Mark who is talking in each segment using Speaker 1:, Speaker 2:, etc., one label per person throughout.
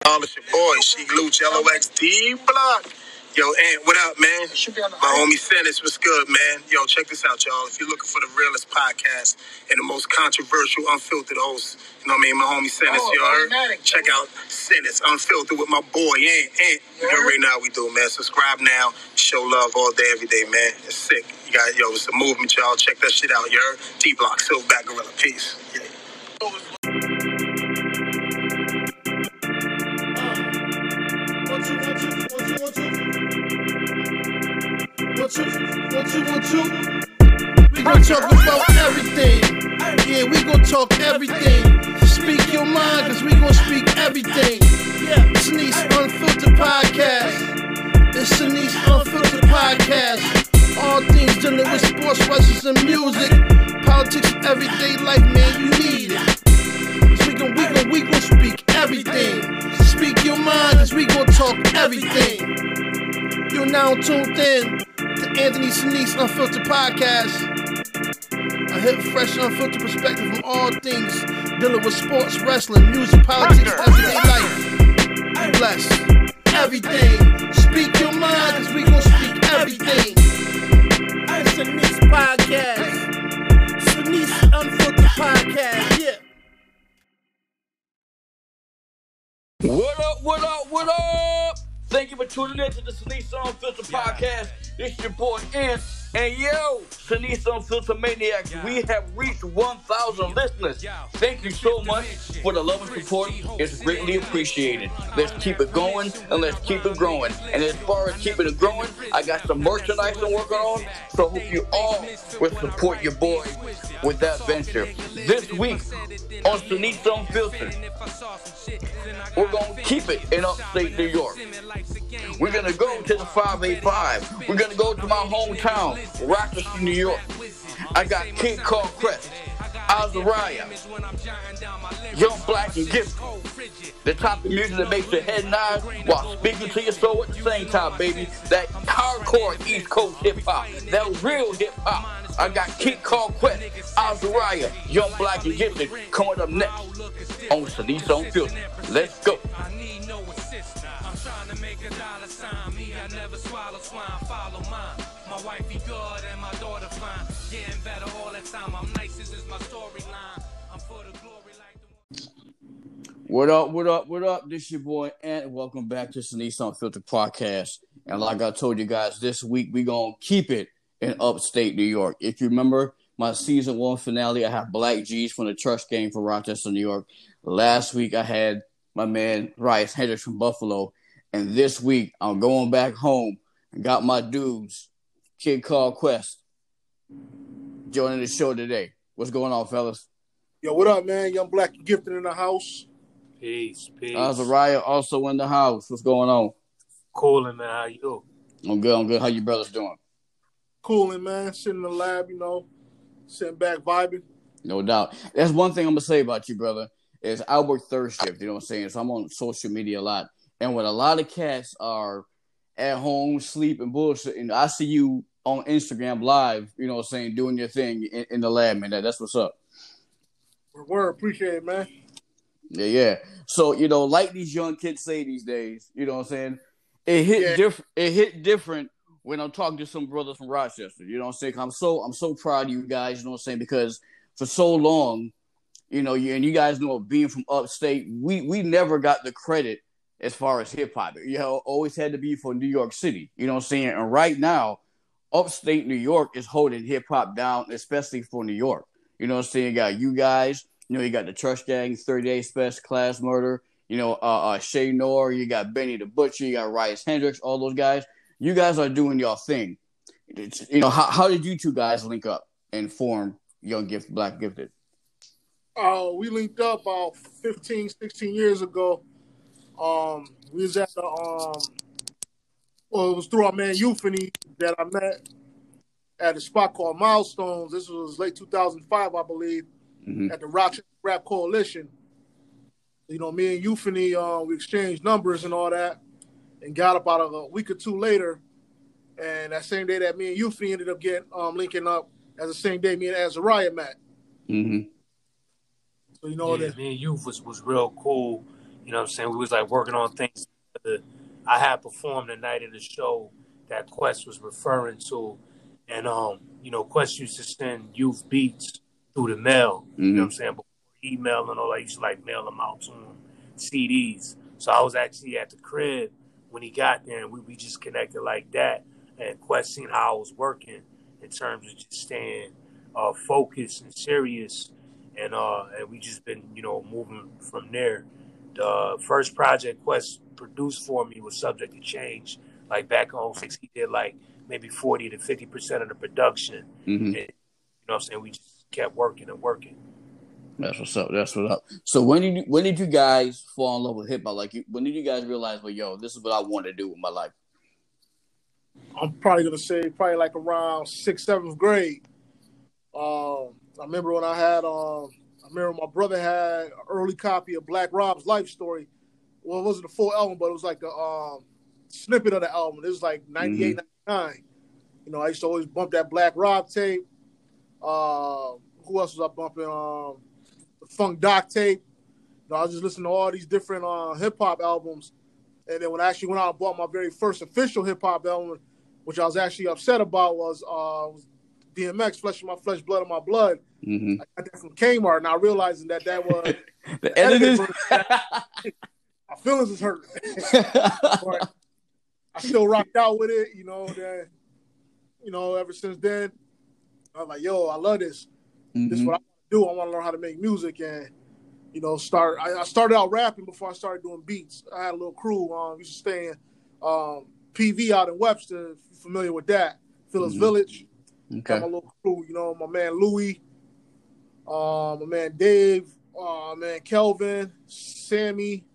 Speaker 1: All it's your boy, Sheek Luch, LOXD Block. Yo, Ant, what up, man? My homie Sennis, what's good, man? Yo, check this out, y'all. If you're looking for the realest podcast and the most controversial, unfiltered host, you know what I mean? My homie Sennis, you heard? Check out Sennis, Unfiltered with my boy, Ant. You know right now we do, man. Subscribe now. Show love all day, every day, man. It's sick. You got, it's a movement, y'all. Check that shit out, you heard? D-Block, Silverback Gorilla. Peace. Yeah.
Speaker 2: We gon' talk about everything. Yeah, we gon' talk everything. Speak your mind, cause we gon' speak everything. Yeah, it's Denise Unfiltered Podcast. It's Denise Unfiltered Podcast. All things dealing with sports, wrestling, and music. Politics and everyday life, man, you need it. Cause we gon' speak everything. Speak your mind, cause we gon' talk everything. You're now tuned in to Anthony Sinise Unfiltered Podcast. A hip, fresh, unfiltered perspective from all things dealing with sports, wrestling, music, politics, everyday life. Be blessed. Everything. Speak your mind, cause we gon' speak everything. It's Sinise Podcast. Sinise Unfiltered Podcast, yeah.
Speaker 3: What up? Thank you for tuning in to the Sinise Unfiltered Podcast. This your boy Ant, and yo, Sinise Unfiltered Maniacs. We have reached 1,000 listeners. Thank you so much for the love and support. It's greatly appreciated. Let's keep it going and let's keep it growing. And as far as keeping it growing, I got some merchandise I'm working on. So I hope you all will support your boy with that venture. This week on Sinise Unfiltered, we're going to keep it in upstate New York. We're going to go to the 585. We're going to go to my hometown, Rochester, New York. I got Kid Carl Crest, Azariah, Young Black and Gifted. The type of music that makes your head nod while speaking to your soul at the same time, baby. That hardcore East Coast hip-hop. That real hip-hop. I got Kid Carl Quest, Azariah, Young Black and Gifted coming up next on Sinise Unfiltered. Let's go.
Speaker 4: My wifey good and my daughter fine. Getting better all the time. I'm nice, this is my storyline. I'm for the glory like the...
Speaker 3: What up? This your boy Ant. Welcome back to Sinise Unfiltered Podcast. And like I told you guys, this week we gonna keep it in upstate New York. If you remember my season 1 finale, I have Black G's from the Trust Game for Rochester, New York. Last week I had my man Rice Hendricks from Buffalo. And this week I'm going back home and got my dudes, Kid Carl Quest, joining the show today. What's going on, fellas?
Speaker 2: Yo, what up, man? Young Black and Gifted in the house.
Speaker 5: Peace.
Speaker 3: Azariah also in the house. What's going on?
Speaker 5: Coolin', man. How you?
Speaker 3: I'm good. How you brothers doing?
Speaker 2: Cooling, man. Sitting in the lab, sitting back, vibing.
Speaker 3: No doubt. That's one thing I'm going to say about you, brother, is I work third shift, you know what I'm saying? So I'm on social media a lot. And when a lot of cats are at home, sleep and bullshit, and I see you on Instagram live, you know what I'm saying, doing your thing in the lab, man. That's what's up.
Speaker 2: Word, appreciate it, man.
Speaker 3: Yeah. So, like these young kids say these days, you know what I'm saying? It hit different when I'm talking to some brothers from Rochester, you know what I'm saying? I'm so proud of you guys, you know what I'm saying? Because for so long, and you guys know, being from upstate, we never got the credit as far as hip-hop. Always had to be for New York City, you know what I'm saying? And right now, upstate New York is holding hip-hop down, especially for New York. You know what I'm saying? You got you guys, you got the Trust Gang, 30 Days Special, Class Murder, Shay Noor, you got Benny the Butcher, you got Rice Hendricks, all those guys. You guys are doing your thing. How did you two guys link up and form Young Black Gifted?
Speaker 2: We linked up about 15, 16 years ago. We was at the it was through our man Euphony that I met at a spot called Milestones. This was late 2005, I believe, at the Rochester Rap Coalition. Me and Euphony, we exchanged numbers and all that, and got about a week or two later. And that same day that me and Euphony ended up getting linking up, as the same day me and Azariah met.
Speaker 5: So me and Youth was real cool. You know what I'm saying? We was like working on things. I had performed the night of the show that Quest was referring to. And, you know, Quest used to send youth beats through the mail. You know what I'm saying? Before email and all that, I used to like mail them out to him, CDs. So I was actually at the crib when he got there, and we just connected like that. And Quest seen how I was working in terms of just staying focused and serious. And we just been, you know, moving from there. The first project Quest produced for me was Subject to Change. Like back in 06, he did like maybe 40 to 50% of the production. And, you know what I'm saying? We just kept working and working.
Speaker 1: That's what's up. That's what's up. So when did you guys fall in love with hip hop? Like, when did you guys realize, well, yo, this is what I want to do with my life?
Speaker 2: I'm probably gonna say like around 6th, 7th grade. I remember when I remember my brother had an early copy of Black Rob's Life Story. Well, it wasn't the full album, but it was like a snippet of the album. It was like 98, 99. You know, I used to always bump that Black Rob tape. Who else was I bumping? The Funk Doc tape. You know, I was just listening to all these different hip hop albums. And then when I actually went out and bought my very first official hip hop album, which I was actually upset about, was DMX, Flesh of My Flesh, Blood of My Blood. I got that from Kmart, and I realizing that was
Speaker 1: the edited.
Speaker 2: My feelings was hurt. But I still rocked out with it, you know. Then, you know, ever since then, I was like, yo, I love this. This is what I want to do. I want to learn how to make music, and you know, I started out rapping before I started doing beats. I had a little crew. Used to stay in PV out in Webster. If you're familiar with that, Phyllis Village.
Speaker 1: Okay.
Speaker 2: My little crew, you know, my man Louie, my man Dave, my man Kelvin, Sammy.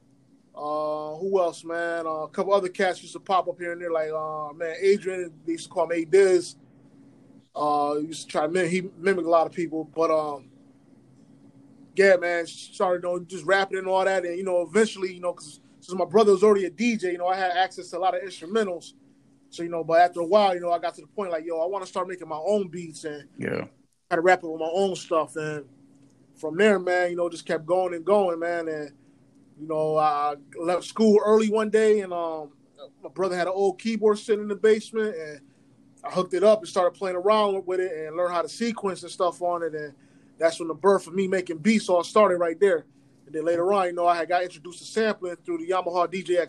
Speaker 2: Who else, man? A couple other cats used to pop up here and there, like man Adrian. They used to call him A-Diz. Used to try to mimic a lot of people, but yeah, man, started just rapping and all that, and you know, eventually, you know, because since my brother was already a DJ, you know, I had access to a lot of instrumentals. So, you know, but after a while, you know, I got to the point like, yo, I want to start making my own beats and try to rap it with my own stuff. And from there, man, you know, just kept going and going, man. And, you know, I left school early one day, and my brother had an old keyboard sitting in the basement, and I hooked it up and started playing around with it and learned how to sequence and stuff on it. And that's when the birth of me making beats all started right there. And then later on, you know, I had got introduced to sampling through the Yamaha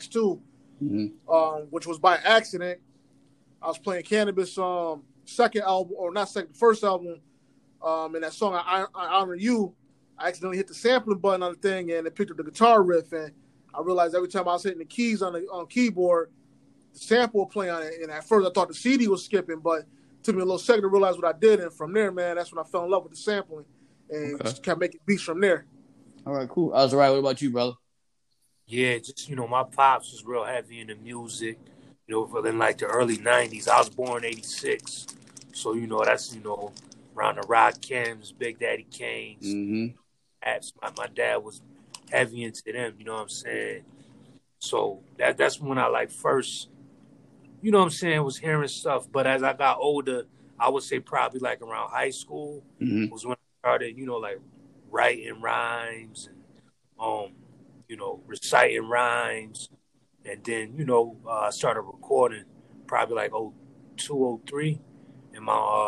Speaker 2: DJX2, which was by accident. I was playing Cannabis first album, and that song I Honor You, I accidentally hit the sampling button on the thing, and it picked up the guitar riff, and I realized every time I was hitting the keys on keyboard, the sample would play on it. And at first I thought the CD was skipping, but it took me a little second to realize what I did, and from there, man, that's when I fell in love with the sampling and just kept making beats from there.
Speaker 1: All right, cool. I was right. What about you, brother?
Speaker 5: Yeah, just, you know, my pops was real heavy into music. You know, in like the early 90s. I was born 86. So, you know, that's, you know, around the Rakims, Big Daddy Kane's. My dad was heavy into them, you know what I'm saying? So that's when I like first, you know what I'm saying, was hearing stuff. But as I got older, I would say probably like around high school was when I started, you know, like writing rhymes and, you know, reciting rhymes. And then, you know, I started recording probably like 02, 03 in my,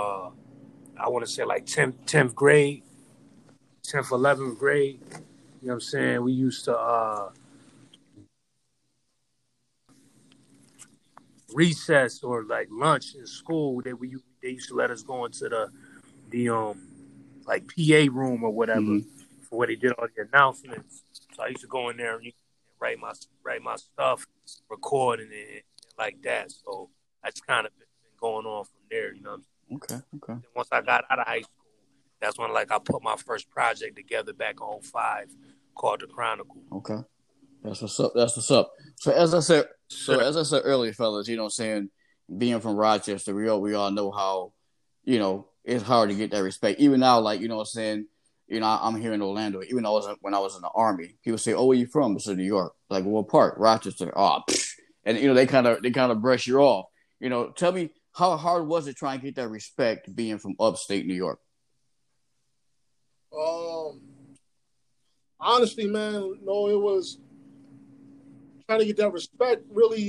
Speaker 5: I want to say like 10th grade, 10th, 11th grade. You know what I'm saying? We used to recess or like lunch in school. They used to let us go into the like PA room or whatever for where they did all the announcements. So I used to go in there and write my stuff, record and like that. So I just kind of been going on from there, you know.
Speaker 1: Okay.
Speaker 5: And once I got out of high school, that's when like I put my first project together back in 05 called The Chronicle.
Speaker 1: Okay. That's what's up. So as I said earlier, fellas, you know what I'm saying, being from Rochester, we all know how, you know, it's hard to get that respect. Even now, like, you know what I'm saying, you know, I'm here in Orlando. Even though when I was in the Army, people say, "Oh, where you from?" I said, "New York." Like, what part? Rochester. Oh, and you know, they kind of brush you off. You know, tell me, how hard was it trying to get that respect being from upstate New York?
Speaker 2: Honestly, man, no, it was trying to get that respect really,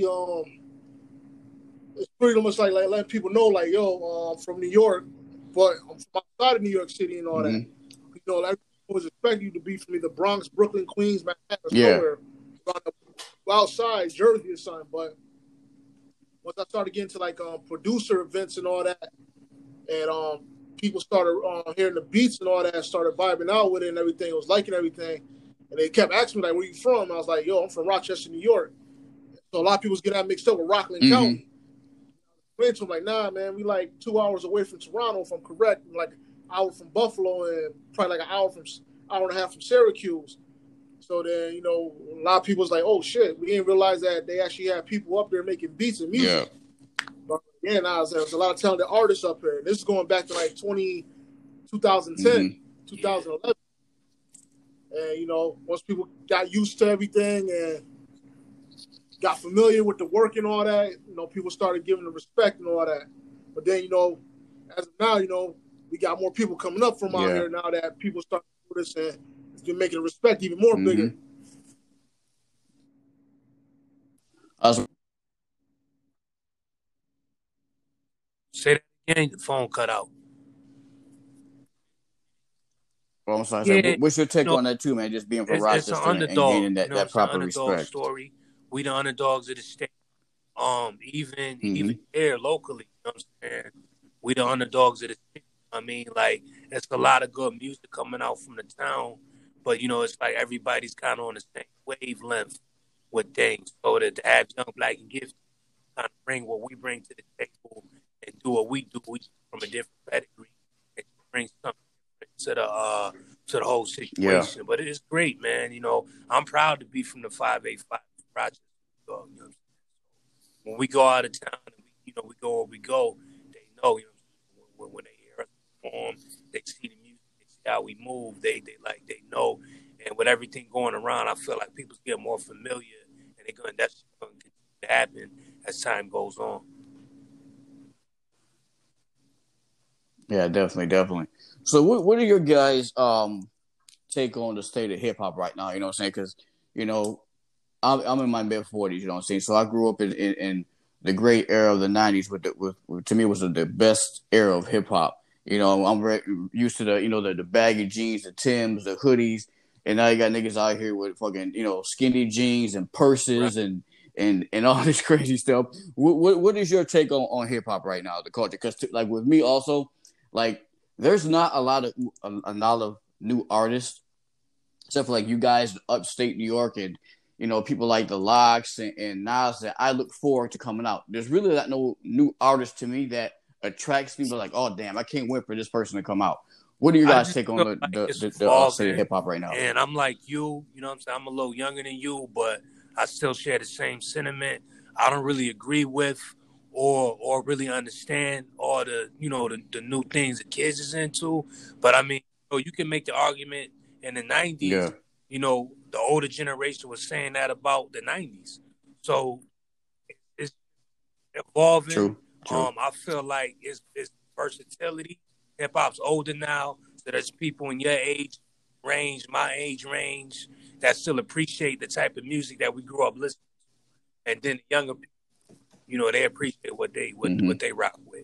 Speaker 2: it's pretty much like letting people know, like, yo, I'm from New York, but I'm from outside of New York City and all that. You know, like, I always expect you to be from either Bronx, Brooklyn, Queens, Manhattan, or somewhere outside Jersey or something. But once I started getting to like producer events and all that, and people started hearing the beats and all that, started vibing out with it and everything, was liking everything, and they kept asking me like, "Where you from?" I was like, "Yo, I'm from Rochester, New York." So a lot of people was getting that mixed up with Rockland County. So I'm like, nah, man, we like 2 hours away from Toronto, if I'm correct, like an hour from Buffalo, and probably like an hour and a half from Syracuse. So then, you know, a lot of people was like, oh shit, we didn't realize that they actually had people up there making beats and music. But yeah, there's a lot of talented artists up here. This is going back to like 2010, 2011. And, you know, once people got used to everything and got familiar with the work and all that, you know, people started giving the respect and all that. But then, you know, as of now, you know, we got more people coming up from out here now that people start to do this, and it's been making the respect even more bigger.
Speaker 5: Say that again, the phone cut out.
Speaker 6: Well, I'm sorry. Yeah, what's your take on that too, man? Just being from Rochester and gaining that proper respect.
Speaker 5: Story. We the underdogs of the state. Even here locally, you know what I'm saying? We the underdogs of the state. I mean, like, it's a lot of good music coming out from the town, but you know, it's like everybody's kind of on the same wavelength with things. So to have Young Black and Gifted kind of bring what we bring to the table and do what we do, we from a different pedigree and bring something to the whole situation. But it is great, man. You know, I'm proud to be from the 585 Rochester. You know what I'm saying? When we go out of town, and we go where we go, they know, you know, when they hear us perform, they see the music, they see how we move, they know. And with everything going around, I feel like people get more familiar, and that's going to continue to happen as time goes on.
Speaker 6: Yeah, definitely. So what are your guys' take on the state of hip hop right now? You know what I'm saying? Because, you know, I'm in my mid-40s, you know what I'm saying? So I grew up in the great era of the 90s, with to me was the best era of hip-hop. You know, I'm very used to the baggy jeans, the Timbs, the hoodies, and now you got niggas out here with fucking, you know, skinny jeans and purses and all this crazy stuff. What is your take on hip-hop right now, the culture? Because, like, with me also, like, there's not a lot of new artists, except for, like, you guys upstate New York and, you know, people like the Lox and Nas that I look forward to coming out. There's really not no new artist to me that attracts me, but like, oh, damn, I can't wait for this person to come out. What do you guys take on the state of hip-hop right now?
Speaker 5: And I'm like you know what I'm saying? I'm a little younger than you, but I still share the same sentiment. I don't really agree with or really understand all the, you know, the new things the kids is into. But, I mean, you know, you can make the argument in the 90s, you know, the older generation was saying that about the 90s. So it's evolving.
Speaker 6: True.
Speaker 5: I feel like it's versatility. Hip-hop's older now, so there's people in your age range, my age range, that still appreciate the type of music that we grew up listening to. And then the younger people, you know, they appreciate what they rock with.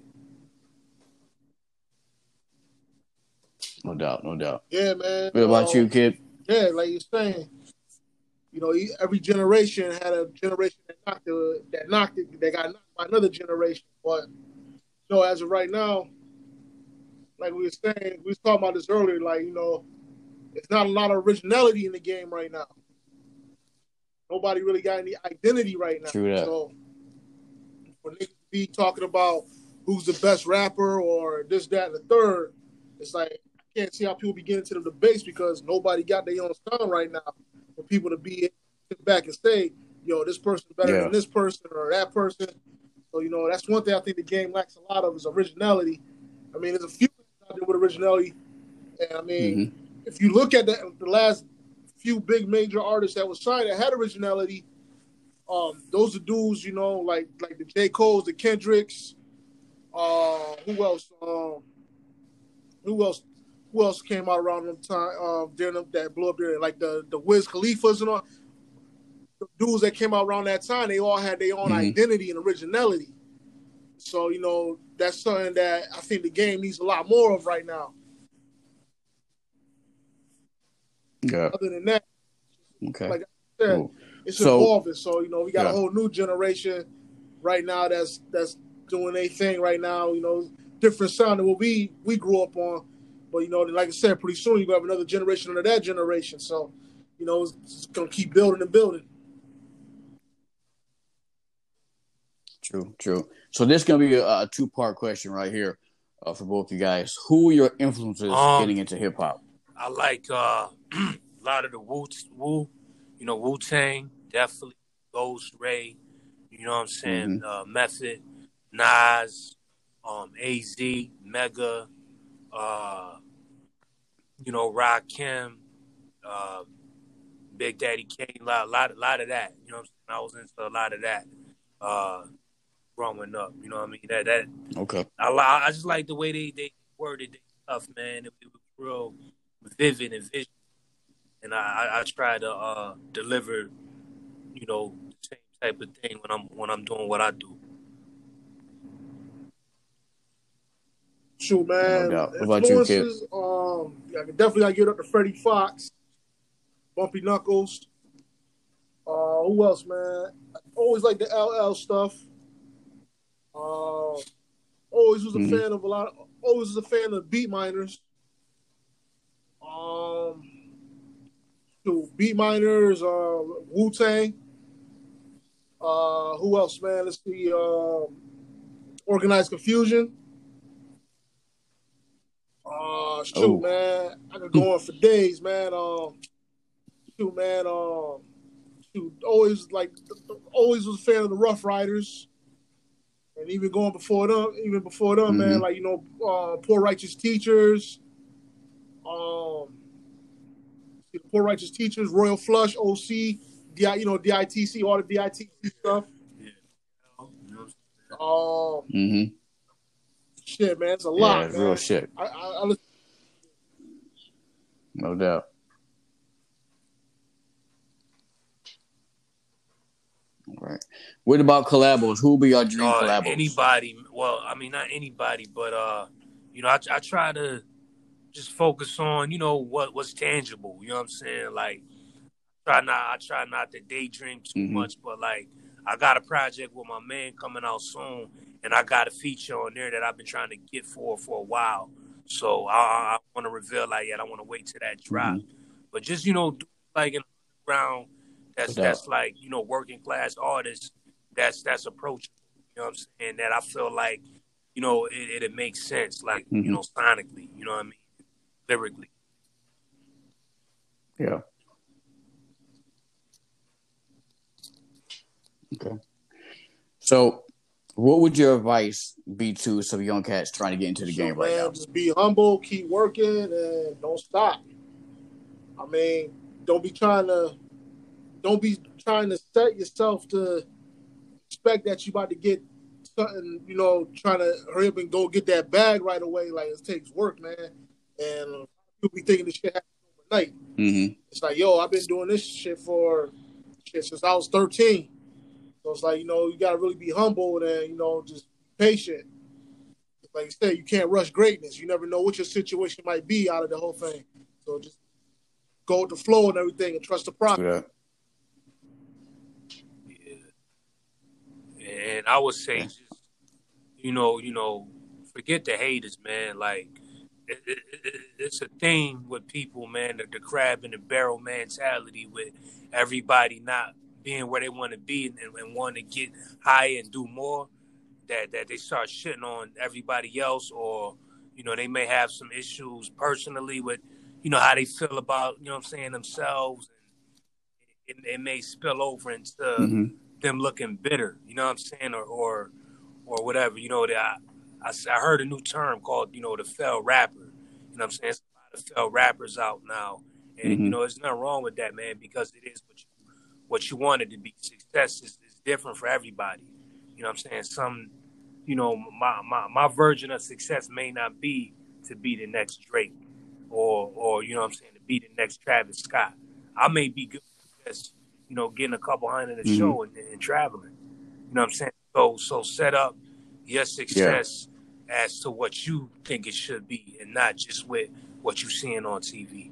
Speaker 6: No doubt.
Speaker 2: Yeah, man.
Speaker 6: What about you, kid?
Speaker 2: Yeah, like you're saying, you know, every generation had a generation that got knocked by another generation. But, you know, as of right now, like we were saying, we was talking about this earlier, like, you know, it's not a lot of originality in the game right now. Nobody really got any identity right now.
Speaker 6: True that.
Speaker 2: So for niggas to be talking about who's the best rapper or this, that, and the third, it's like, I can't see how people be getting to the debates because nobody got their own sound right now for people to be sit back and say, yo, this person's better than this person or that person. So, you know, that's one thing I think the game lacks a lot of is originality. I mean, there's a few things out there with originality. And, I mean, if you look at the last few big major artists that was signed that had originality, those are dudes, you know, like the J. Cole's, the Kendricks. Who else came out around them time during them that blew up there? Like the Wiz Khalifas and all.
Speaker 7: the dudes that came out around that time, they all had their own identity and originality. So, you know, that's something that I think the game needs a lot more of right now.
Speaker 6: Yeah.
Speaker 7: Other than that,
Speaker 6: okay.
Speaker 7: Like I said, it's evolving. So, you know, we got a whole new generation right now that's doing their thing right now, you know, different sound than what we grew up on. But, you know, like I said, pretty soon you're going to have another generation under that generation. So, you know, it's going to keep building and building.
Speaker 6: True. So this is going to be a two-part question right here for both you guys. Who are your influences getting into hip-hop?
Speaker 5: I like a lot of the Wu-Tang, definitely, Ghost, Ray, you know what I'm saying, Method, Nas, AZ, Mega, you know, Rakim, Big Daddy Kane, a lot of that. You know what I'm saying? I was into a lot of that growing up. You know what I mean? That
Speaker 6: okay.
Speaker 5: I just like the way they worded their stuff, man. It was real vivid and visual. And I try to deliver, you know, the same type of thing when I'm doing what I do.
Speaker 7: Shoot, man.
Speaker 6: No doubt. What about you, kid?
Speaker 7: I can definitely give it up to Freddie Fox, Bumpy Knuckles. Who else, man? I always like the LL stuff. Always was a fan of always was a fan of Beat Miners. Beat Miners, Wu-Tang. Who else, man? Let's see. Organized Confusion. Man. I could go on for days, man. Always was a fan of the Rough Riders. And even before them, man, like, you know, Poor Righteous Teachers. The Poor Righteous Teachers, Royal Flush, OC, DITC, all the DITC stuff. Shit, man, it's a lot.
Speaker 6: It's real shit.
Speaker 7: I
Speaker 6: no doubt. All right. What about collabos? Who will be your dream collabos?
Speaker 5: Anybody. Well, I mean, not anybody, but you know, I try to just focus on, you know, what's tangible. You know what I'm saying? Like, I try not to daydream too much, but like, I got a project with my man coming out soon, and I got a feature on there that I've been trying to get for a while. So I want to reveal like I don't want to wait till that drop. But just, you know, like in the ground, that's like, you know, working class artists that's approachable. You know what I'm saying? That I feel like, you know, it makes sense, like, you know, sonically, you know what I mean? Lyrically.
Speaker 6: Yeah. Okay. So, what would your advice be to some young cats trying to get into the game right now?
Speaker 7: Just be humble, keep working, and don't stop. I mean, don't be trying to set yourself to expect that you about to get something, you know, trying to hurry up and go get that bag right away. Like, it takes work, man. And people be thinking this shit happens overnight. It's like, yo, I've been doing this shit since I was 13. So it's like, you know, you got to really be humble and, you know, just patient. Like you said, you can't rush greatness. You never know what your situation might be out of the whole thing. So just go with the flow and everything and trust the process.
Speaker 5: Yeah. And I would say, just, you know, forget the haters, man. Like, it's a thing with people, man, the crab in the barrel mentality with everybody not being where they want to be and want to get higher and do more, that they start shitting on everybody else, or, you know, they may have some issues personally with, you know, how they feel about, you know what I'm saying, themselves, and it may spill over into them looking bitter, you know what I'm saying, or whatever. You know, that I heard a new term called, you know, the failed rapper. You know what I'm saying? There's a lot of failed rappers out now, and you know, there's nothing wrong with that, man, because it is what you want it to be. Success is different for everybody. You know what I'm saying? Some, you know, my version of success may not be to be the next Drake or you know what I'm saying, to be the next Travis Scott. I may be good at this, getting a couple hundred a
Speaker 6: Mm-hmm.
Speaker 5: show and traveling. You know what I'm saying? So set up your success as to what you think it should be, and not just with what you're seeing on TV.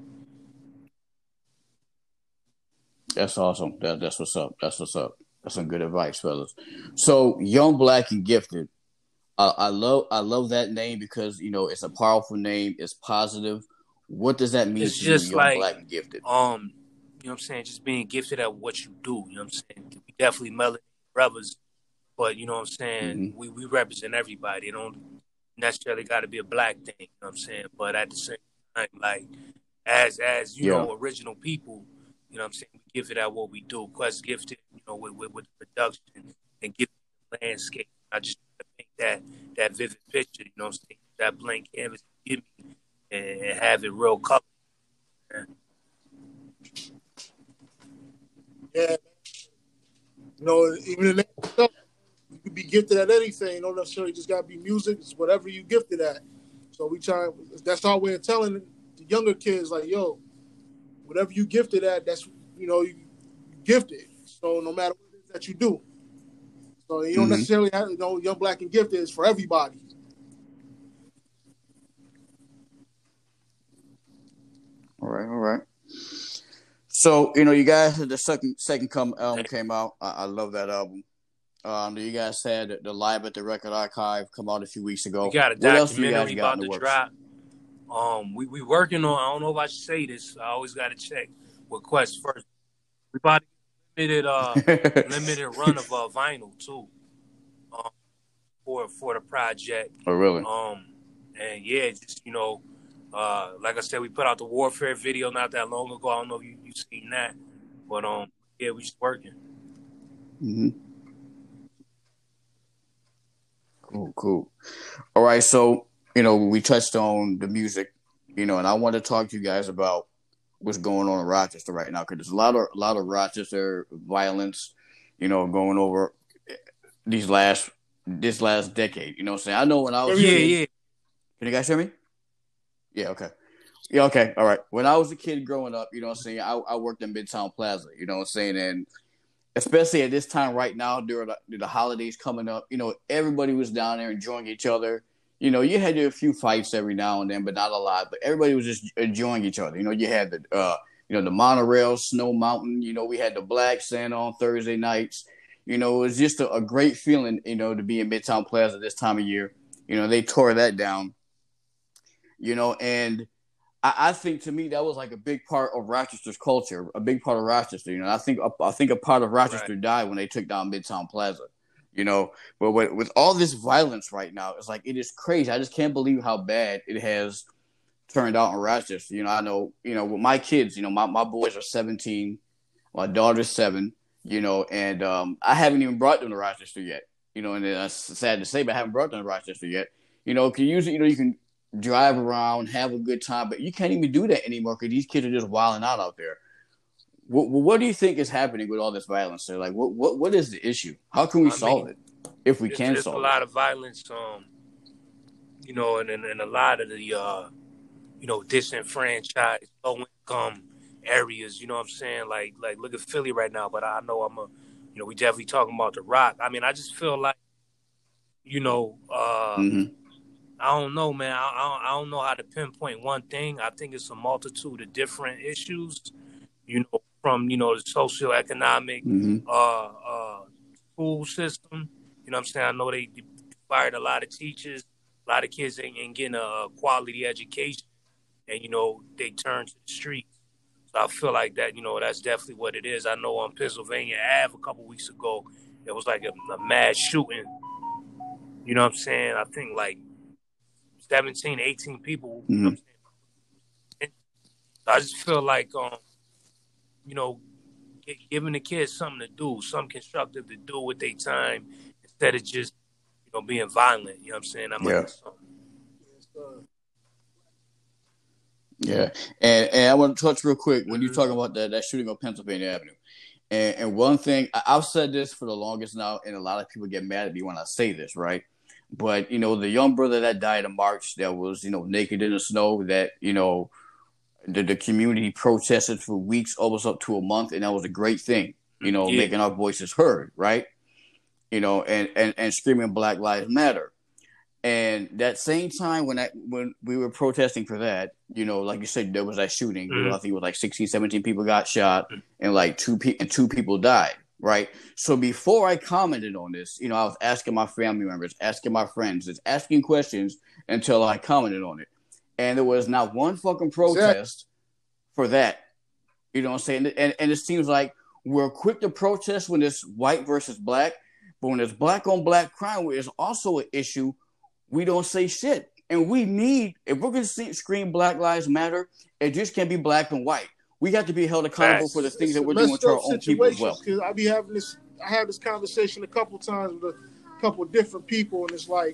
Speaker 6: That's awesome. That's what's up. That's what's up. That's some good advice, fellas. So, Young, Black, and Gifted. I love that name because it's a powerful name. It's positive. What does that mean
Speaker 5: It's
Speaker 6: to you,
Speaker 5: just
Speaker 6: Young,
Speaker 5: like,
Speaker 6: Black, and Gifted?
Speaker 5: you know what I'm saying, just being gifted at what you do. You know what I'm saying? We definitely melanated brothers, but you know what I'm saying, we represent everybody. It don't necessarily got to be a black thing. You know what I'm saying? But at the same time, like as original people, you know what I'm saying, we gifted at what we do. Quest gifted, with the production and gifted the landscape. I just paint that vivid picture, you know what I'm saying? That blank canvas give me and have it real color.
Speaker 7: Yeah. Even in that itself, you could be gifted at anything. You don't necessarily just gotta be music, it's whatever you gifted at. So that's our way of telling the younger kids, like, yo, whatever you gifted at, that's you gifted. So no matter what it is that you do. So you don't necessarily have Young, Black, and Gifted is for everybody.
Speaker 6: All right. So you guys had the second album came out. I love that album. You guys had the Live at the Record Archive come out a few weeks ago.
Speaker 5: We got a
Speaker 6: What else do you
Speaker 5: documentary
Speaker 6: guys got
Speaker 5: about
Speaker 6: in the
Speaker 5: to
Speaker 6: works?
Speaker 5: drop. We working on. I don't know if I should say this. I always got to check with Quest first. We about to limited run of vinyl too. For the project.
Speaker 6: Oh, really?
Speaker 5: And yeah, just like I said, we put out the Warfare video not that long ago. I don't know if you seen that, but yeah, we just working.
Speaker 6: Mm-hmm. Cool. All right, so we touched on the music, and I want to talk to you guys about what's going on in Rochester right now, because there's a lot of Rochester violence, going over this last decade. You know what I'm saying? I know when I was a kid.
Speaker 5: Yeah.
Speaker 6: Can you guys hear me? Yeah, okay. Yeah, okay. All right. When I was a kid growing up, you know what I'm saying, I worked in Midtown Plaza, you know what I'm saying? And especially at this time right now, during the holidays coming up, everybody was down there enjoying each other. You had a few fights every now and then, but not a lot. But everybody was just enjoying each other. You had the monorail, Snow Mountain. We had the Black Santa on Thursday nights. It was just a great feeling, to be in Midtown Plaza this time of year. They tore that down. And I think to me that was like a big part of Rochester's culture, a big part of Rochester. I think a part of Rochester died when they took down Midtown Plaza. But with all this violence right now, it's like, it is crazy. I just can't believe how bad it has turned out in Rochester. I know, with my kids, my boys are 17, my daughter's 7, and I haven't even brought them to Rochester yet. And that's sad to say, but I haven't brought them to Rochester yet. Can usually, you can drive around, have a good time, but you can't even do that anymore because these kids are just wilding out there. What do you think is happening with all this violence? So, like, what is the issue? How can we solve it if we can solve it?
Speaker 5: There's a lot of violence, and a lot of the, disenfranchised, low-income areas. You know what I'm saying? Like look at Philly right now. But I know we definitely talking about the Rock. I mean, I just feel like, I don't know, man. I don't know how to pinpoint one thing. I think it's a multitude of different issues, from, the socioeconomic school system. You know what I'm saying? I know they fired a lot of teachers. A lot of kids ain't getting a quality education. And, they turn to the streets. So I feel like that, that's definitely what it is. I know on Pennsylvania Ave a couple weeks ago, it was like a mass shooting. You know what I'm saying? I think like 17, 18 people. You know what I'm saying? I just feel like, giving the kids something to do, something constructive to do with their time instead of just, being violent. You know what I'm saying? That might be something.
Speaker 6: Yeah, and I want to touch real quick when you're talking about that shooting on Pennsylvania Avenue. And one thing, I've said this for the longest now, and a lot of people get mad at me when I say this, right? But, the young brother that died in March that was, naked in the snow, that, the community protested for weeks, almost up to a month, and that was a great thing. making our voices heard, right? And screaming Black Lives Matter. And that same time when we were protesting for that, like you said, there was that shooting. I think it was like 16, 17 people got shot and like two people died, right? So before I commented on this, I was asking my family members, asking my friends, just asking questions until I commented on it. And there was not one fucking protest for that. You know what I'm saying? And it seems like we're quick to protest when it's white versus black, but when it's black on black crime, where it's also an issue, we don't say shit. And we need, if we're going to scream Black Lives Matter, it just can't be black and white. We got to be held accountable for the things that we're doing to our own people as well.
Speaker 7: Because I had this conversation a couple times with a couple of different people, and it's like,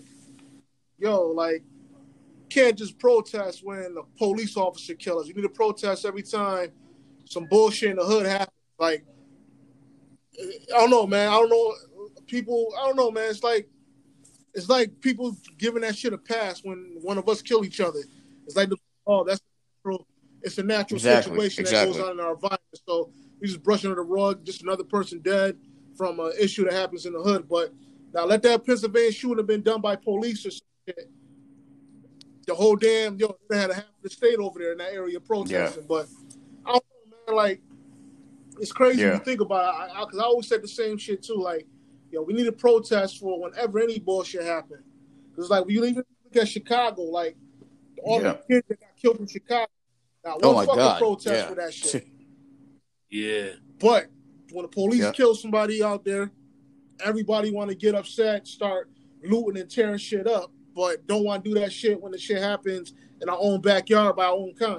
Speaker 7: can't just protest when a police officer kills us. You need to protest every time some bullshit in the hood happens. Like, I don't know, man. I don't know, man. It's like people giving that shit a pass when one of us kill each other. It's like, it's a natural situation that goes on in our environment. So we just brush under the rug, just another person dead from an issue that happens in the hood. But now let that Pennsylvania shooting have been done by police or some shit. The whole they had a half of the state over there in that area protesting. Yeah. But I don't know, man, like, it's crazy when you think about it. Because I always said the same shit too. Like, we need to protest for whenever any bullshit happens. Because, like, when you even look at Chicago, like, all the kids that got killed in Chicago, not one fucking protest for that shit.
Speaker 5: Yeah.
Speaker 7: But when the police kill somebody out there, everybody want to get upset, start looting and tearing shit up, but don't want to do that shit when the shit happens in our own backyard by our own kind.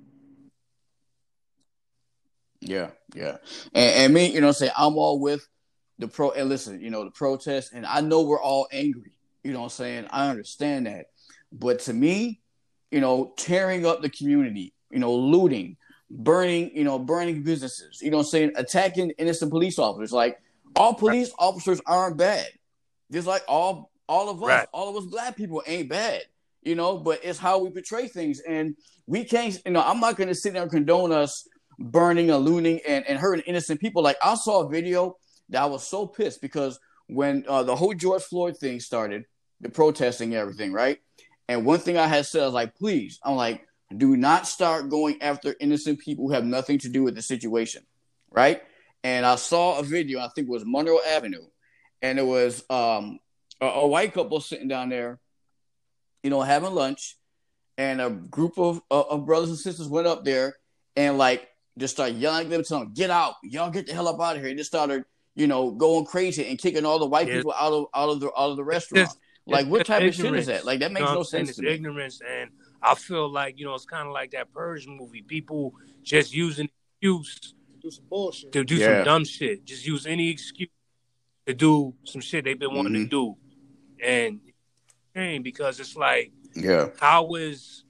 Speaker 6: Yeah. And me, I'm all with the the protest, and I know we're all angry. You know what I'm saying? I understand that. But to me, tearing up the community, looting, burning businesses, attacking innocent police officers. Like, all police officers aren't bad. Just like all of us, all of us black people ain't bad, but it's how we portray things. And we can't, I'm not going to sit there and condone us burning and looting and hurting innocent people. Like, I saw a video that I was so pissed because when the whole George Floyd thing started, the protesting and everything, right? And one thing I had said, I was like, please, do not start going after innocent people who have nothing to do with the situation, right? And I saw a video, I think it was Monroe Avenue, and it was a white couple sitting down there, having lunch, and a group of brothers and sisters went up there and, like, just started yelling at them, telling them, get out, y'all get the hell up out of here. And just started, going crazy and kicking all the white people out of the restaurant. Like, what type of shit is that? Like, that makes no sense to me.
Speaker 5: It's ignorance, and I feel like, it's kind of like that Purge movie. People just using excuse
Speaker 7: do some bullshit,
Speaker 5: to do some dumb shit. Just use any excuse to do some shit they've been wanting to do. And because it's like, how is,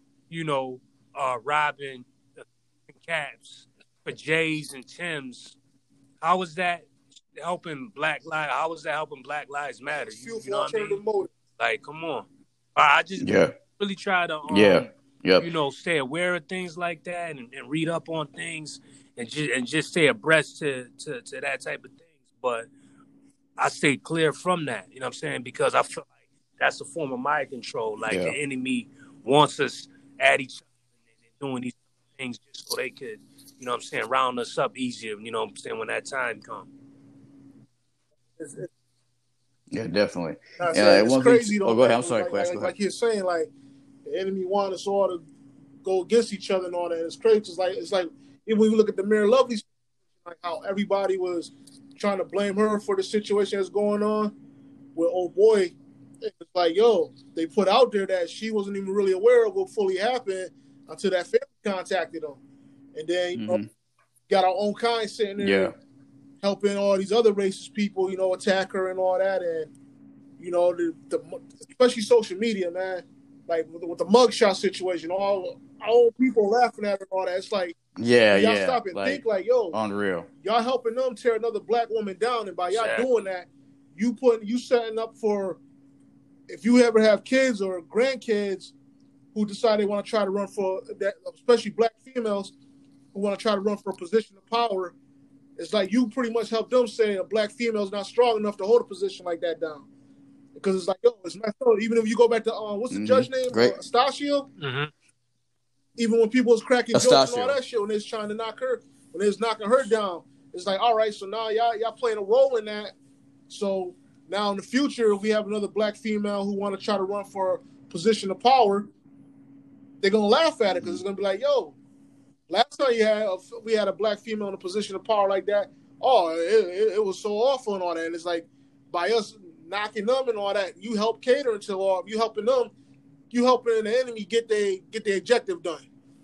Speaker 5: robbing caps for J's and Tim's, how is that helping Black Lives? How is that helping Black Lives Matter? You know what I mean? Like, come on. I just really try to stay aware of things like that and read up on things and just stay abreast to that type of things. But I stay clear from that, you know what I'm saying? Because I feel like that's a form of mind control. Like, the enemy wants us at each other and doing these things just so they could, you know what I'm saying, round us up easier, you know what I'm saying, when that time comes.
Speaker 6: Yeah, definitely.
Speaker 7: It's crazy though.
Speaker 6: Go ahead. I'm sorry, Clash.
Speaker 7: Like you're saying, like, the enemy wants us all to go against each other and all that. It's crazy. It's like even when you look at the Mayor Lovely, like how everybody was trying to blame her for the situation that's going on with old boy. It's like, they put out there that she wasn't even really aware of what fully happened until that family contacted them. And then, got our own kind sitting there helping all these other racist people, attack her and all that. And, especially social media, man, like with the mugshot situation, all our own people laughing at her and all that. It's like, y'all stop and think like,
Speaker 6: unreal.
Speaker 7: Y'all helping them tear another black woman down. And by y'all doing that, you setting up for, if you ever have kids or grandkids who decide they want to try to run for that, especially black females who want to try to run for a position of power it's like you pretty much helped them say a black female is not strong enough to hold a position like that down. Because it's like, yo, it's not so. Even if you go back to what's the judge name?
Speaker 6: Great.
Speaker 7: Astashio.
Speaker 5: Mm-hmm.
Speaker 7: Even when people was cracking jokes
Speaker 6: Astashio.
Speaker 7: and all that shit, when they was trying to knock her, when they was knocking her down, it's like, all right, so now y'all playing a role in that. So now in the future, if we have another black female who want to try to run for a position of power, they're gonna laugh at it because it's gonna be like, yo, last time we had a black female in a position of power like that, it was so awful and all that. And it's like, by us knocking them and all that, you help cater to all, you helping them, you helping the enemy get their objective done.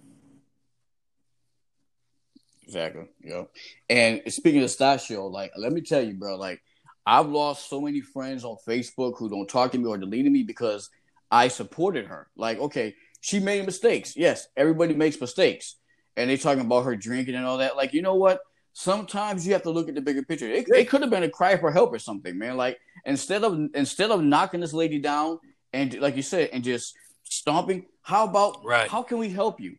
Speaker 6: Exactly. Yep. And speaking of Stashio, like, let me tell you, bro, like, I've lost so many friends on Facebook who don't talk to me or deleted me because I supported her. Like, okay, she made mistakes. Yes, everybody makes mistakes. And they talking about her drinking and all that. Like, you know what? Sometimes you have to look at the bigger picture. It could have been a cry for help or something, man. Like, instead of knocking this lady down and, like you said, and just stomping, how about how can we help you?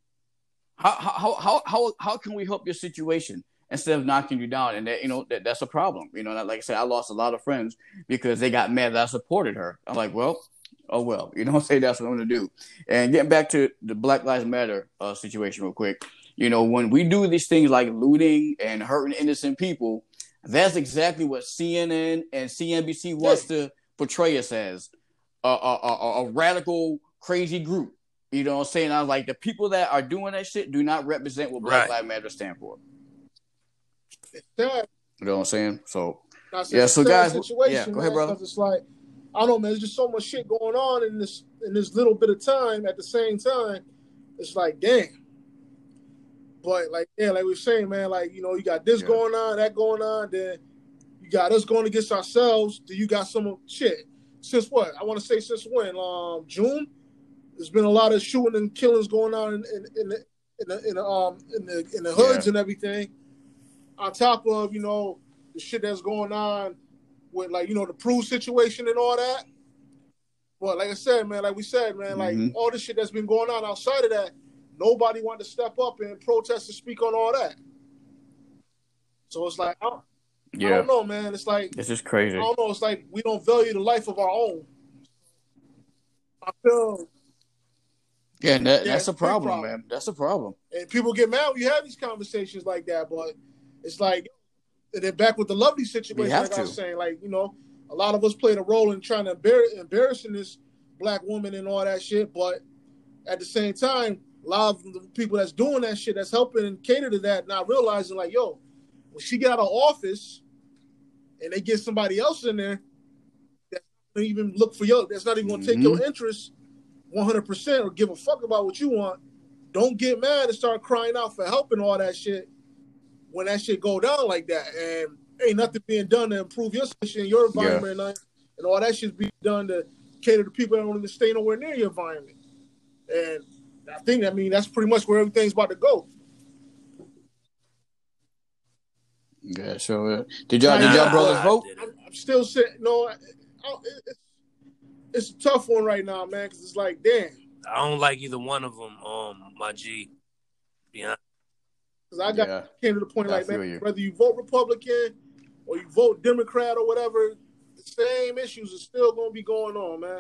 Speaker 6: How can we help your situation instead of knocking you down? And that, you know, that's a problem. You know, like I said, I lost a lot of friends because they got mad that I supported her. I'm like, well, oh well, you know, say that's what I'm gonna do. And getting back to the Black Lives Matter situation real quick, you know, when we do these things like looting and hurting innocent people, that's exactly what CNN and CNBC wants to portray us as a radical, crazy group. You know what I'm saying? I was like, the people that are doing that shit do not represent what Black Lives Matter stand for. You know what I'm saying? So, yeah, so guys, go ahead, brother.
Speaker 7: It's like, I don't know, man. There's just so much shit going on in this little bit of time. At the same time, it's like, damn. But like, yeah, like we were saying, man, like, you know, you got this going on, that going on. Then you got us going against ourselves. Then you got some shit. Since what? I want to say since when? June. There's been a lot of shooting and killings going on in the hoods and everything. On top of, you know, the shit that's going on with, like, you know, the Prue situation and all that. But like I said, man, like we said, man, like all the shit that's been going on outside of that, nobody wanted to step up and protest and speak on all that. So it's like, I don't know, man. It's like,
Speaker 6: this is crazy.
Speaker 7: I don't know. It's like we don't value the life of our own. I feel.
Speaker 6: Yeah, that's a problem, man. That's a problem.
Speaker 7: And people get mad when you have these conversations like that, but it's like, and then back with the Lovely situation, like I was saying, like, you know, a lot of us played a role in trying to embarrassing this black woman and all that shit, but at the same time, a lot of the people that's doing that shit, that's helping and cater to that, not realizing, like, yo, when she get out of office and they get somebody else in there that's not even look for you, that's not even going to take your interest 100% or give a fuck about what you want, don't get mad and start crying out for help and all that shit when that shit go down like that. And ain't nothing being done to improve your situation, your environment, and all that shit's being done to cater to people that don't even stay nowhere near your environment. And I think, I mean, that's pretty much where everything's about to go.
Speaker 6: Yeah, sure. Did y'all brothers vote?
Speaker 7: I'm still sitting. No, it's a tough one right now, man, because it's like, damn.
Speaker 5: I don't like either one of them, my G. Yeah.
Speaker 7: Because I came to the point, like, man, whether you vote Republican or you vote Democrat or whatever, the same issues are still going to be going on, man.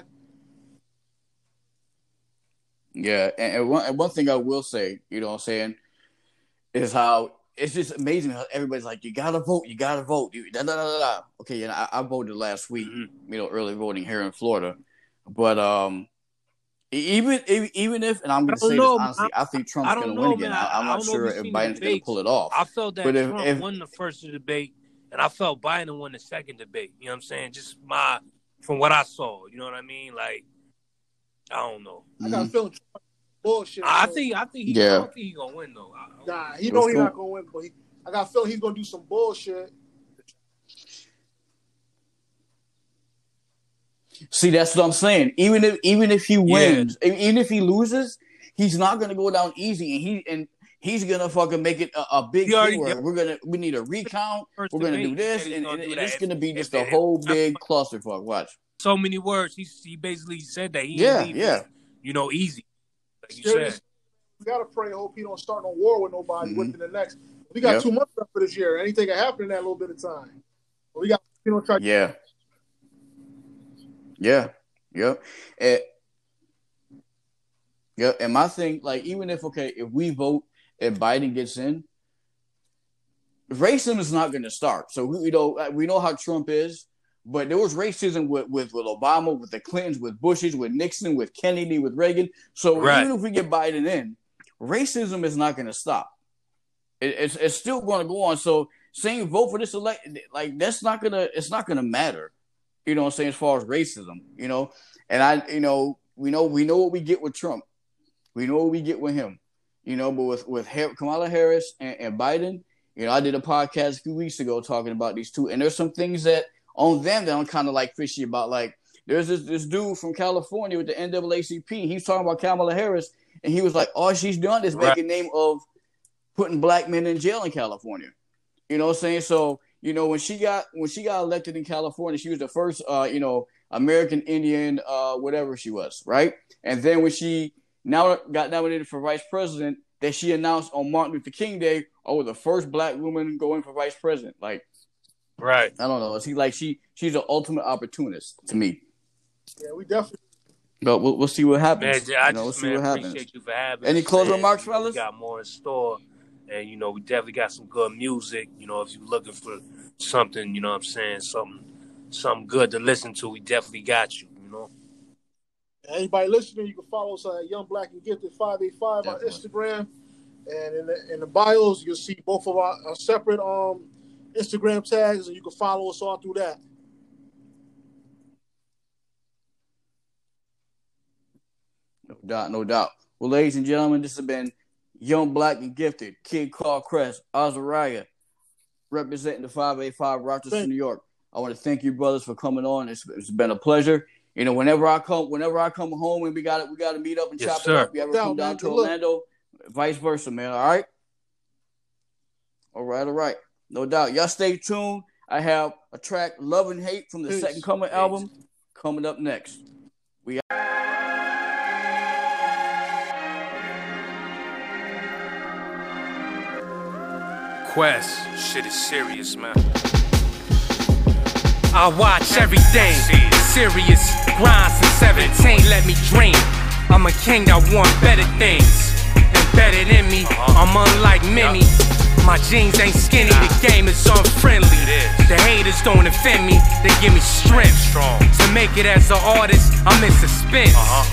Speaker 6: Yeah, and one thing I will say, you know what I'm saying, is how it's just amazing how everybody's like, you gotta vote. Okay, and I voted last week, you know, early voting here in Florida, but even if, and I'm gonna say this honestly, I think Trump's gonna win again. I'm not sure if Biden's gonna pull it off.
Speaker 5: I felt that Trump won the first debate, and I felt Biden won the second debate. You know what I'm saying? Just from what I saw, you know what I mean? Like, I don't know.
Speaker 7: I got a feeling Trump bullshit.
Speaker 5: I think he's gonna win though.
Speaker 7: Nah, he know he's not gonna win, but I got a feeling he's gonna do some bullshit.
Speaker 6: See, that's what I'm saying. Even if he wins, even if he loses, he's not gonna go down easy, and he's gonna fucking make it a big thing where we need a recount. We're gonna do this, and it's gonna be just a whole big clusterfuck. Watch.
Speaker 5: So many words. He basically said that he you know, easy. Like you said.
Speaker 7: We gotta pray and hope he don't start no war with nobody within the next. We got 2 months left for this year. Anything can happen in that little bit of time. But we got try.
Speaker 6: Yeah. And my thing, like, even if we vote and Biden gets in, racism is not going to start. So we know how Trump is, but there was racism with Obama, with the Clintons, with Bushes, with Nixon, with Kennedy, with Reagan. So even if we get Biden in, racism is not going to stop. It's still going to go on. So saying vote for this election, like, it's not gonna matter. You know what I'm saying, as far as racism, you know. And we know what we get with Trump. We know what we get with him. You know, but with Kamala Harris and Biden, you know, I did a podcast a few weeks ago talking about these two, and there's some things that on them that I'm kind of like fishy about. Like, there's this dude from California with the NAACP. He's talking about Kamala Harris, and he was like, all she's done is make a name of putting black men in jail in California. You know what I'm saying? So, you know, when she got elected in California, she was the first, American Indian, whatever she was, right? And then when she now got nominated for vice president, that she announced on Martin Luther King Day, the first black woman going for vice president. Like,
Speaker 5: right?
Speaker 6: I don't know. She's an ultimate opportunist to me.
Speaker 7: Yeah, we definitely.
Speaker 6: But we'll see what happens.
Speaker 5: Man, we'll see what happens. Appreciate you for having
Speaker 6: Any
Speaker 5: us,
Speaker 6: closing remarks, fellas?
Speaker 5: We got more in store. And, you know, we definitely got some good music. You know, if you're looking for something, you know what I'm saying, something good to listen to, we definitely got you, you know.
Speaker 7: Anybody listening, you can follow us at Young Black and Gifted 585 on Instagram. And in the bios, you'll see both of our separate Instagram tags, and you can follow us all through that.
Speaker 6: No doubt. Well, ladies and gentlemen, this has been Young Black and Gifted, Kid Carl Crest, Azariah, representing the 585 Rochester, New York. I want to thank you, brothers, for coming on. It's been a pleasure. You know, whenever I come home and we got to meet up and chop it up. You ever come down to Orlando, vice versa, man. All right. All right. No doubt. Y'all stay tuned. I have a track, Love and Hate, from the Second Coming album coming up next.
Speaker 8: Quest, shit is serious, man. I watch everything, serious, grind since 17, let me dream. I'm a king that want better things, embedded in me, I'm unlike many. My jeans ain't skinny, the game is unfriendly. The haters don't offend me, they give me strength. To make it as an artist, I'm in suspense.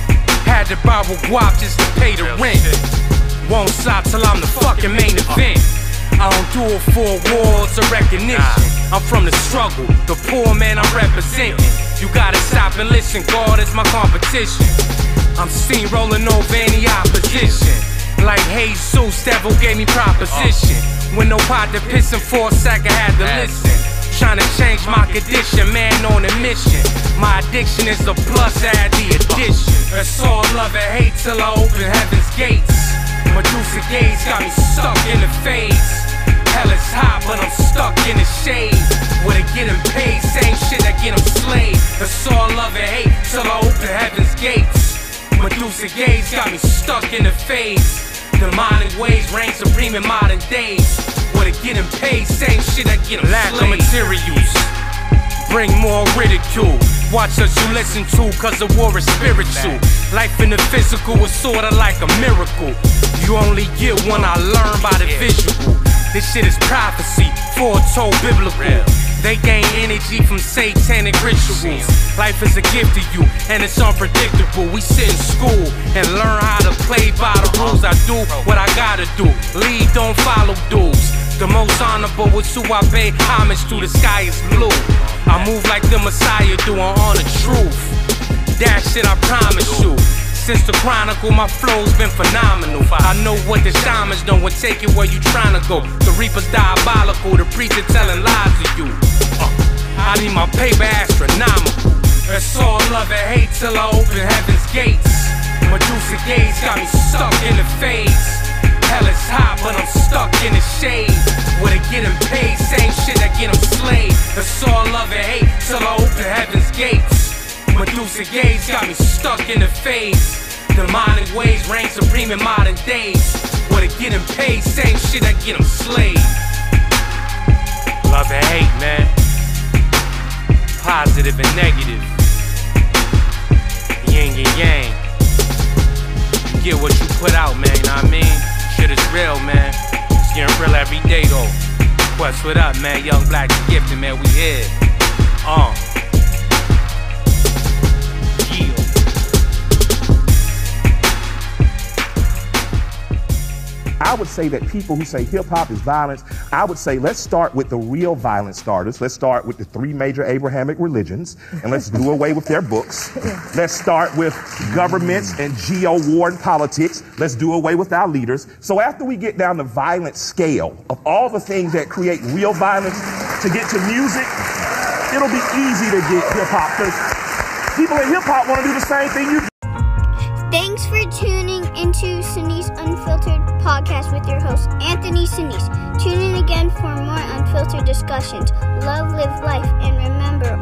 Speaker 8: Had to borrow guap just to pay the rent. Won't stop till I'm the fucking main event. I don't do it for awards or recognition. I'm from the struggle, the poor man I'm representing. You gotta stop and listen, God is my competition. I'm seen rolling over any opposition. Like Jesus, devil gave me proposition. When no pot to pissing for a second, had to listen. Trying to change my condition, man on a mission. My addiction is a plus, add the addition. It's all love and hate till I open heaven's gates. Medusa gaze got me stuck in the phase. Hell is hot, but I'm stuck in the shade. With it getting paid, same shit that get them slayed. It's all love and hate till I open heaven's gates. Medusa gaze got me stuck in the phase. Demonic ways reign supreme in modern days. With it getting paid, same shit that get them slayed. Lack of materials bring more ridicule. Watch us you listen to, cause the war is spiritual. Life in the physical is sorta like a miracle. You only get one, I learn by the visual. This shit is prophecy, foretold biblical. They gain energy from satanic rituals. Life is a gift to you, and it's unpredictable. We sit in school and learn how to play by the rules. I do what I gotta do, lead, don't follow dudes. The most honorable is who I pay homage to, the sky is blue. I move like the Messiah doing all the truth. That shit I promise you. Since the Chronicle, my flow's been phenomenal. I know what the shamans know and take it where you tryna go. The Reaper's diabolical, the preacher telling lies to you. I need my paper astronomical. It's all love and hate till I open heaven's gates. Medusa gaze got me stuck in the phase. Hell is hot, but I'm stuck in the shade. With it getting paid, same shit that get them slayed. It's all love and hate till I open heaven's gates. Medusa gaze got me stuck in the phase. Demonic ways reign supreme in modern days. Wanna get him paid, same shit that get him slayed. Love and hate, man. Positive and negative. Yin and yang. You get what you put out, man, you know what I mean? Shit is real, man. It's getting real every day, though. Quest, what up, man? Young Black and Gifted, man, we here.
Speaker 9: I would say that people who say hip-hop is violence, I would say let's start with the real violence starters. Let's start with the 3 major Abrahamic religions, and let's do away with their books. Let's start with governments and geo-war and politics. Let's do away with our leaders. So after we get down the violent scale of all the things that create real violence to get to music, it'll be easy to get hip-hop, because people in hip-hop want to do the same thing you do.
Speaker 10: Thanks for tuning into Sinise Unfiltered Podcast with your host, Anthony Sinise. Tune in again for more unfiltered discussions. Love, live life, and remember,